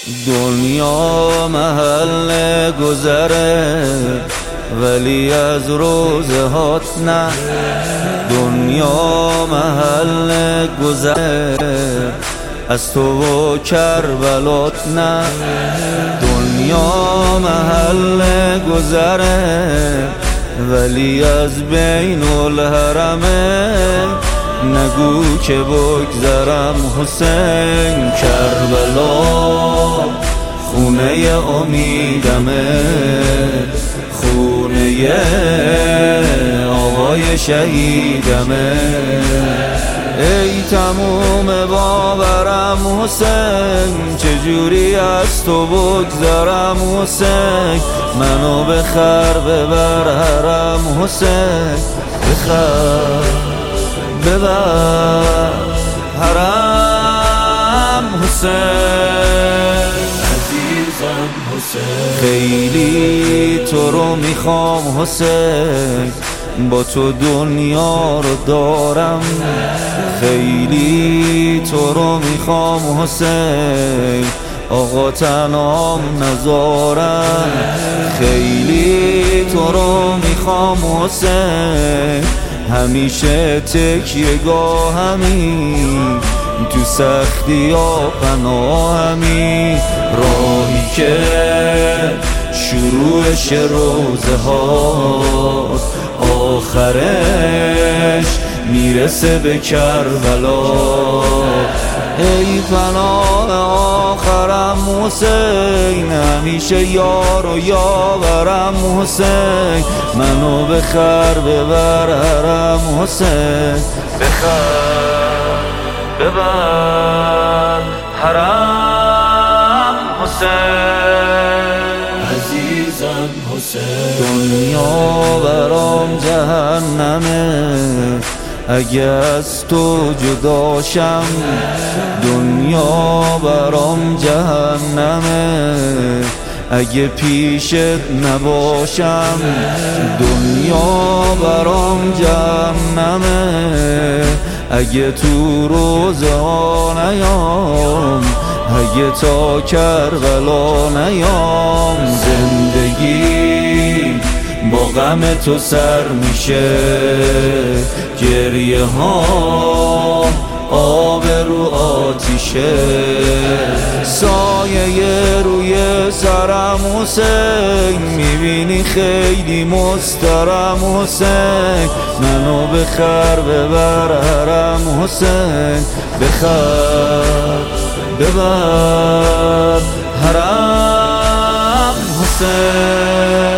دنیا محل گذره ولی از روزهات نه. دنیا محل گذره از تو و کربلات نه. دنیا محل گذره ولی از بین الحرمه. نگو که بگذرم حسین، کربلا خونه امیدمه، خونه آقای شهیدمه. ای تموم باورم حسین، چجوری از تو بگذرم حسین. منو بخر ببر حرم حسین، بخر ببر حرم حسین. عزیزم حسین، خیلی تو رو میخوام حسین، با تو دنیا رو دارم. خیلی تو رو میخوام حسین، آقا تنهام نذارم. خیلی تو رو میخوام حسین، همیشه تکیه‌گاهمی، تو سختی ها پناهمی. راهی که شروعش روزه ها، آخرش میرسه به کربلا. ای پناه آخرم حسین، همیشه یار و یاورم حسین. منو بخر ببر حرم حسین، بخر ببر حرم حسین. عزیزم حسین، دنیا برام جهنمه اگه از تو جداشم. دنیا برام جهنمه اگه پیشت نباشم. دنیا برام جهنمه اگه تو روزه ها نیام، اگه تا کربلا نیام. زندگی با غم تو سر میشه، گریه ها آب رو آتیشه. سایه روی سرم حسین، میبینی خیلی مسترم حسین. منو بخر ببر حرم حسین، بخر ببر حرم حسین.